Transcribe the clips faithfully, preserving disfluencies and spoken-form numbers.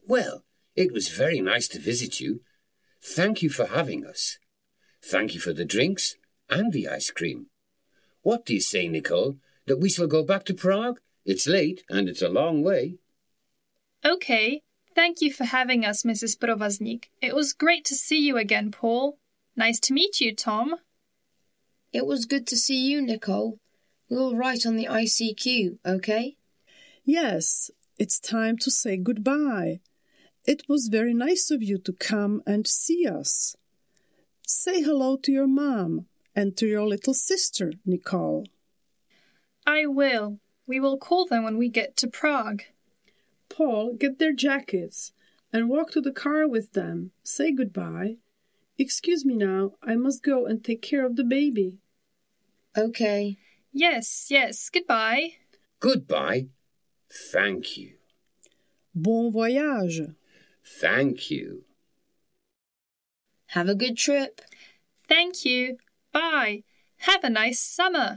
Well, it was very nice to visit you. Thank you for having us. Thank you for the drinks and the ice cream. What do you say, Nicole, that we shall go back to Prague? It's late and it's a long way. Okay. Thank you for having us, Missus Provaznik. It was great to see you again, Paul. Nice to meet you, Tom. It was good to see you, Nicole. We will write on the I C Q, okay? Yes, it's time to say goodbye. It was very nice of you to come and see us. Say hello to your mom and to your little sister, Nicole. I will. We will call them when we get to Prague. Paul, get their jackets and walk to the car with them. Say goodbye. Excuse me now, I must go and take care of the baby. Okay. Yes, yes, goodbye. Goodbye. Thank you. Bon voyage. Thank you. Have a good trip. Thank you. Bye. Have a nice summer.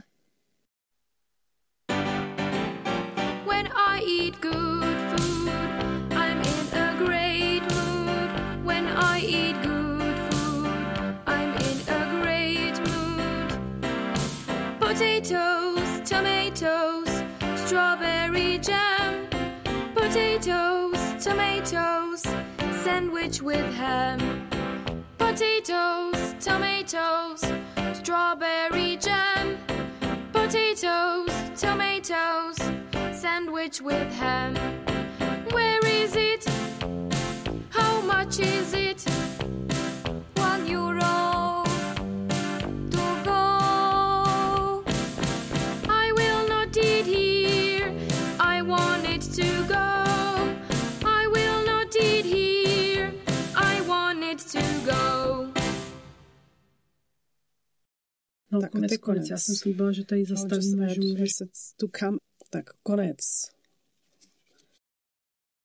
When I eat good food, I'm in a great mood. When I eat good food, I'm in a great mood. Potatoes, tomatoes, strawberry jam. Potatoes, tomatoes, sandwich with ham. Potatoes, tomatoes, strawberry jam. Potatoes, tomatoes, sandwich with ham. Where is it? How much is it? One euro to go. I will not eat here. I want it to go. I will not eat here. I want it to go. No, tak konec, konec. Já jsem slíbila, že tady zastavíme, že můžeš to kam. Tak konec.